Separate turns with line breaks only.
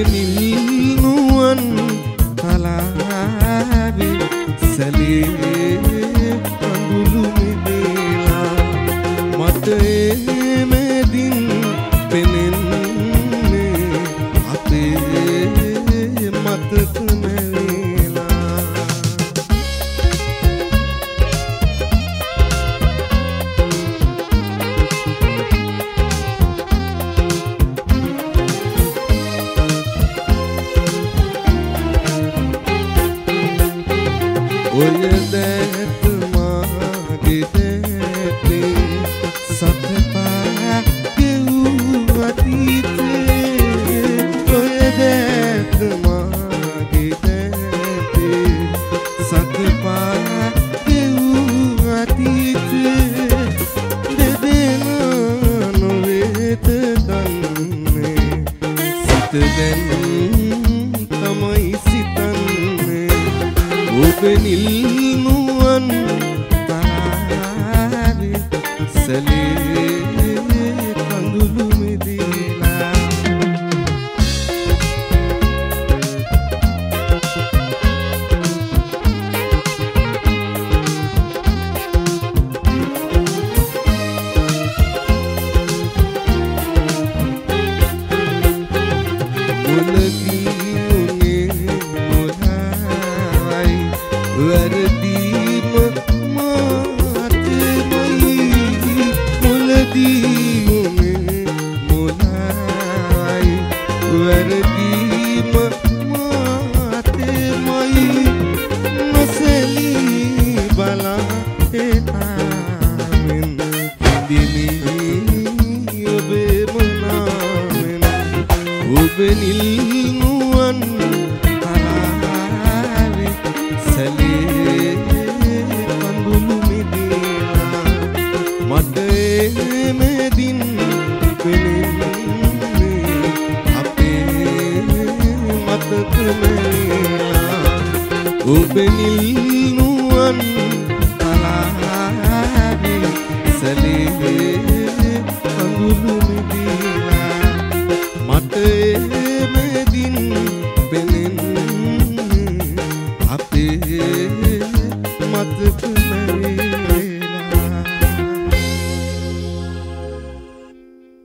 නිල්නුවන් තලාවේ සැලේ කඳුළු මිදේලා මට එමෙදින් පෙනෙන්නේ අපේ මතක නැවේලා ඔය දැත මාගේ දැතේ සතපා ගෙවූ අතීතේ ඔය දැත මාගේ දැතේ සතපා ගෙවූ අතීතේ දෙදෙනා නොවේත දන්නේ සිත දැන් තමයි සිතන්නේ ඔබ නිල්නුවන් තාරේ සැලේ කඳුළු මිදේලා වැරදීම මාතෙමයි මුලදී උනේ මොනයි වැරදීම මාතෙමයි නොසැලී බලා එතාවෙන් දිනී ඔබේ මනාවෙන් ඔබ නිල්නුවන් තාරේ සැලේ කඳුළු මිදේලා මට එමෙදින් පෙනෙන්නේ අපේ මතක නැවේලා ඔබ නිල්නුවන්